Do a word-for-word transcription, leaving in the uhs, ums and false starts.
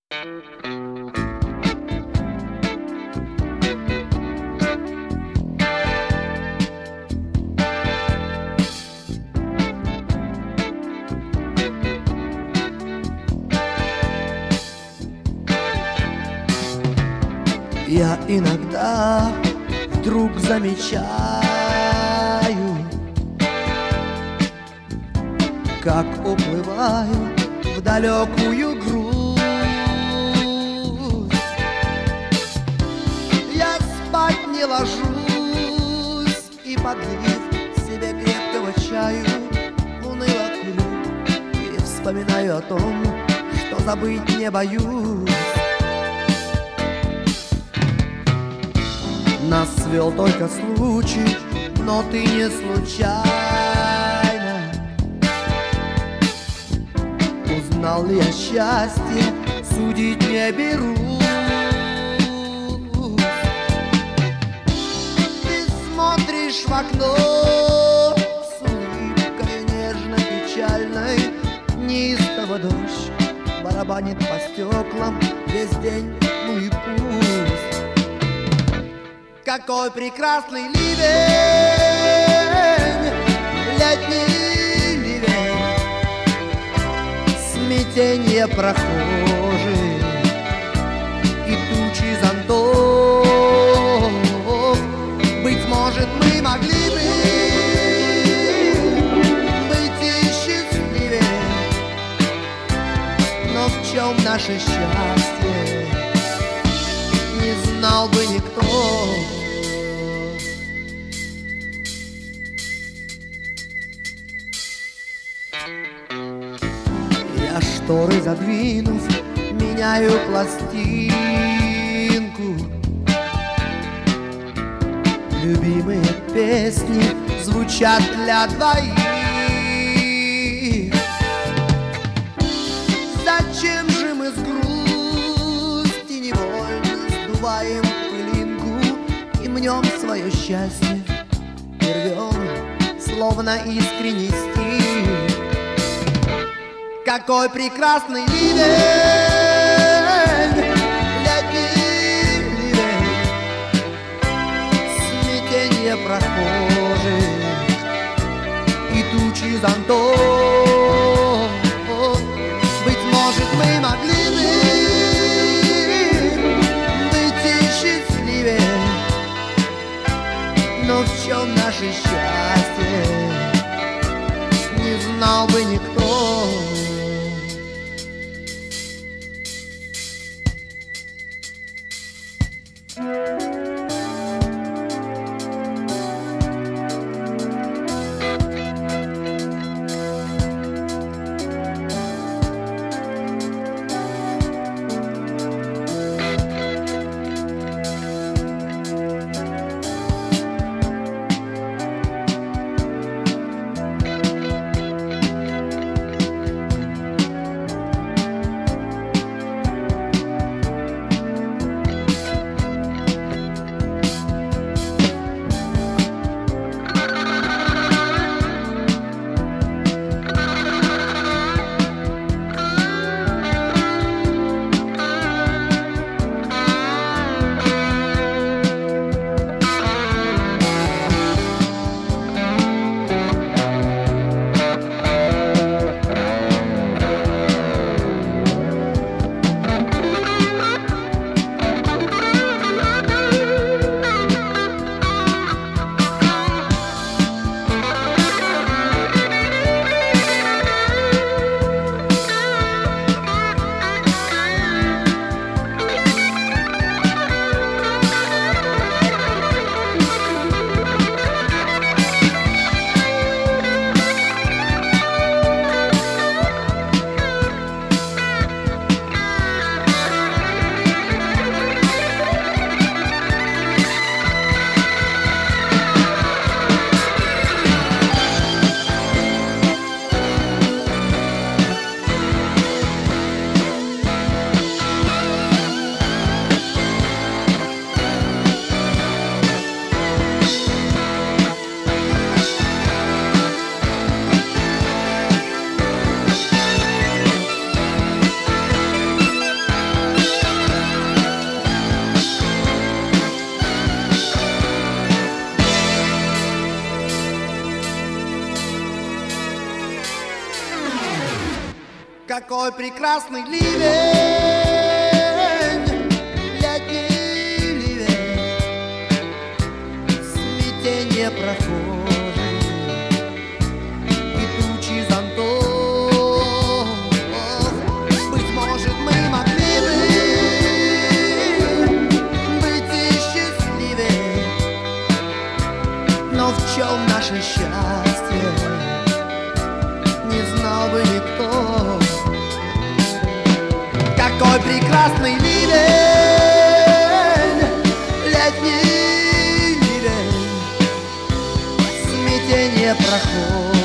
Я иногда вдруг замечаю, как уплываю в далекую грусть. Я спать не ложусь и, подлив себе крепкого чаю, уныло курю и вспоминаю о том, что забыть не боюсь. Нас свел только случай, но ты не случайно. Узнал ли я счастье, судить не берусь. Ты смотришь в окно с улыбкой нежно-печальной. Неистово дождь барабанит по стеклам весь день, ну и пусть. Какой прекрасный ливень, летний ливень, смятенье прохожих и тучи зонтов. Быть может, мы могли бы быть и счастливее, но в чем наше счастье, не знал бы никто. Я шторы задвинув, меняю пластинку. Любимые песни звучат для двоих. Зачем же мы с грусти невольно сдуваем пылинку и мнем свое счастье и рвем, словно искренний стих? Какой прекрасный ливень, летний ливень, смятенье прохожих и тучи зонтов. Быть может, мы могли бы быть и счастливее, но в чем наше счастье, не знал бы никто. Какой прекрасный ливень, летний ливень, смятение прохожих и тучи зонтов. Быть может, мы могли бы быть и счастливее, но в чем наше счастье, не знал бы никто. Какой прекрасный ливень, летний ливень, смятение проходит